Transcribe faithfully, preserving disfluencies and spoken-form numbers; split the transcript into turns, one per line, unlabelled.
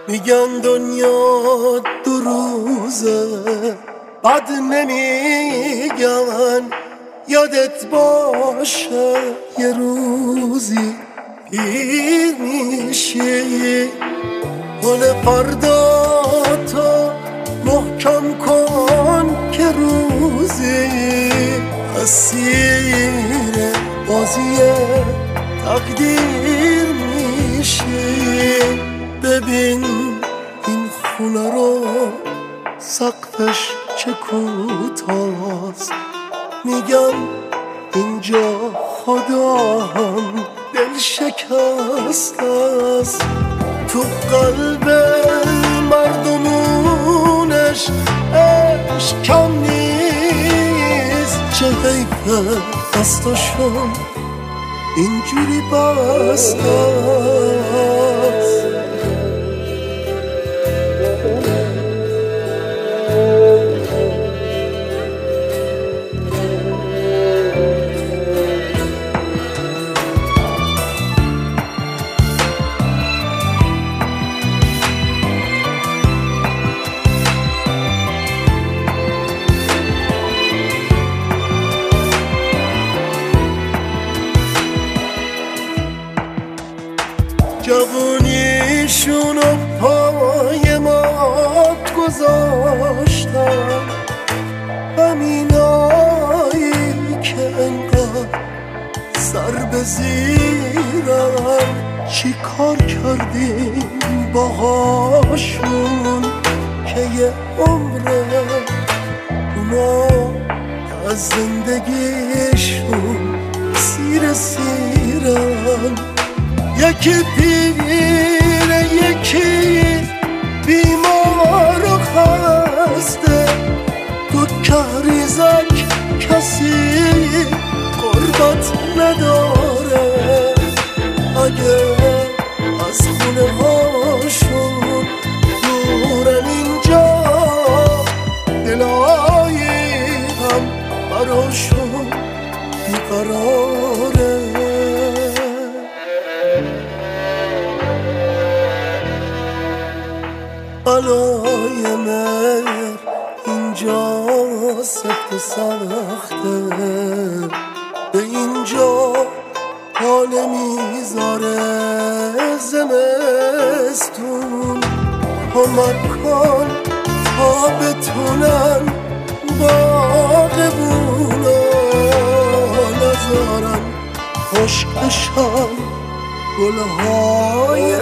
میگن دنیا دو روزه بد نمیگن، یادت باشه یه روزی پیر میشی. گل فردا تو محکم کن که روزی اسیر بازی تقدیر میشی. ببین این خونه رو سقفش چه کوتاست، میگم اینجا خدا هم دل شکست است. تو قلب مردمونش عشق کم نیست، چه حیفه دستاشون اینجوری بست است. جوونیشونو پای مات گذاشتن، همینایی که انقدر سر به زیرن. چی کار کردیم باهاشون که یه عمره اونا از زندگیشون سیر سیرن. یکی پیره یکی بیمار و خسته، تو کهریزک کسی قربت نداره. اگه از خونه هاشون دورن اینجا، دلایی هم براشون بیقراره. بلای مهر اینجا سفت و سخته، به اینجا حال میذاره زمستون. کمک کن تا بتونن باغبونا نذارن خشکشن گلهای